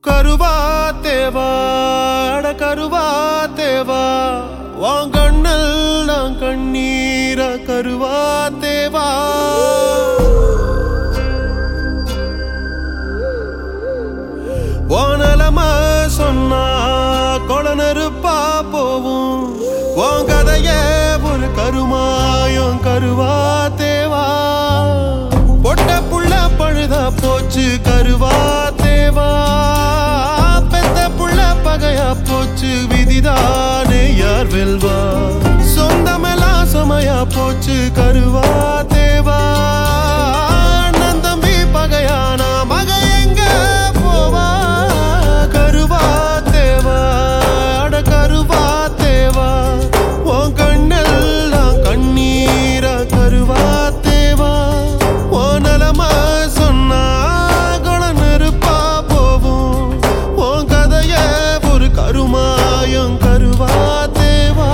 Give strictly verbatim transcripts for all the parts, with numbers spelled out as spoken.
கருவா தேவா அட கருவா தேவா உன் கண்ணல் நான் கண்ணீர கருவா தேவா உனலம சொன்னா கொளநெருப்பா போவும் உன் கதைய ஒரு கருமாயம் கருவா தேவா பொட்ட புள்ள பழுதா போச்சு கருவா தேவா பெத்த புள்ள பகையா போச்சு விதிதானே யார் வெல்வா சொந்தமெல்லாம் சுமையா போச்சு கருவா தேவா அண்ணன் தம்பி பகையானா மக எங்க போவா கருவா தேவா அட கருவா தேவா உன் கண்ணெல்லாம் கண்ணீரா கருவா தேவா உன் நலமா சொன்னா கொளநெருப்பா போவும் உன் கதைய ஒரு கருமாயம் கருவா தேவா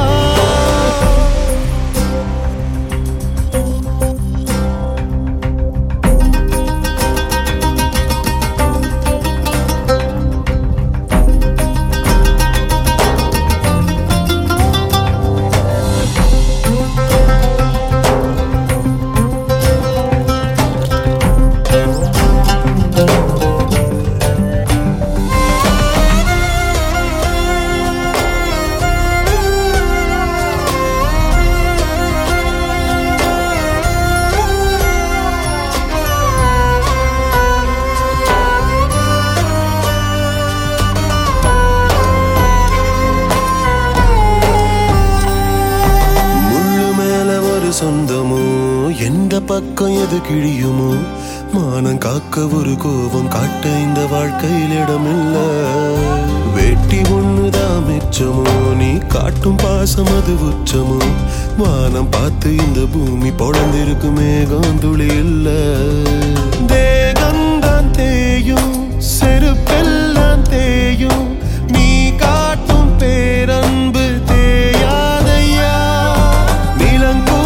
சொந்தமோ எந்த பக்கம் எது கிழியுமோ மானம் காக்க ஒரு கோபம் காட்ட இந்த வாழ்க்கையில் இடமில்ல வெட்டி ஒண்ணுதான் மிச்சமோ நீ காட்டும் பாசம் அது உச்சமோ வானம் பார்த்து இந்த பூமி பொழந்திருக்கு மேகம் துளி இல்ல தேகந்தான் தேயும் செருப்பெல்லாம் தேயும் நீ காட்டும் பேரன்பு தேயாதையா நிலங்கூ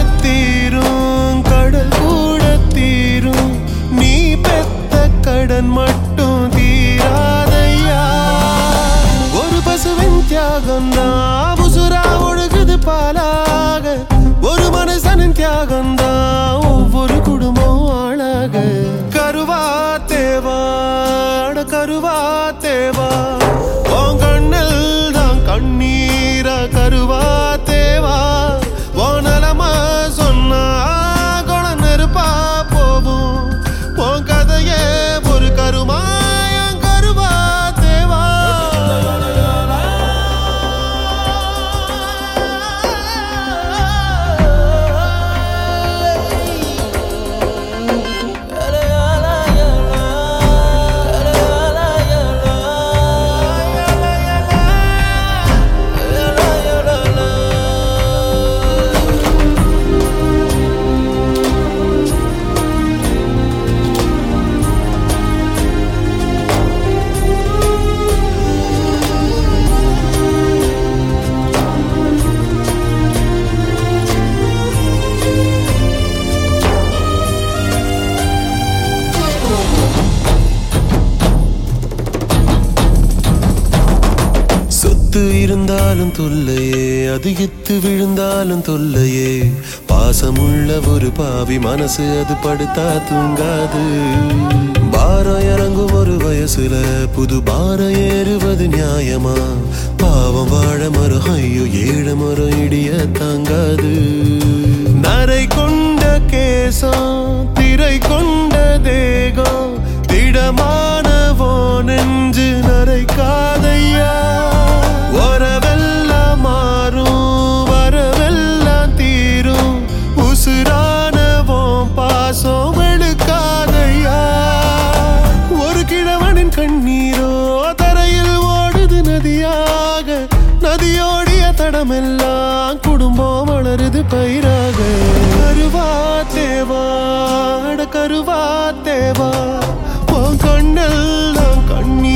கடன் மட்டும் தீராதையா ஒரு பசுவின் தியாகம்தான் உசுரா ஒழுகுது பாலாக ஒரு மனுஷனின் தியாகம்தான் ஒவ்வொரு குடும்பம் ஆளாக கருவா தேவா அட கருவா தேவா உன் கண்ணில் தான் கண்ணீரா கருவா தேவா உன் நலமா சொன்னா கொளநெருப்பா போவும் உன் கதைய ஒரு கருமாயம் கருவா தேவா இருந்தாலும் தொல்லையே அதிகித்து விழுந்தாலும் தொல்லையே பாசமுள்ள ஒரு பாவி மனசு அது படுத்தா தூங்காது பாரம் இறங்கும் ஒரு வயசுல புது பாரம் ஏறுவது நியாயமா பாவம் வாழ மரம் ஐயோ ஏழு மரம் இடிய தாங்காது நரை கொண்ட கேசம் திரை கொண்ட தேகம் திடமானவோ நெஞ்சு நரைக்காதையா வரவெல்லாம் மாறும் வரவெல்லாம் தீரும் உசுரானவோம் பாசம் வெளுக்காதையா ஒரு கிழவனின் கண்ணீரோ தரையில் ஓடுது நதியாக நதியோடிய தடமெல்லாம் குடும்பம் வளருது பயிராக கருவா தேவா அட கருவா தேவா உன் கண்ணெல்லாம் கண்ணீர்